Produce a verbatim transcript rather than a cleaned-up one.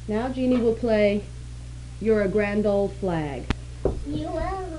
Now Jeannie will play You're a Grand Old Flag. You are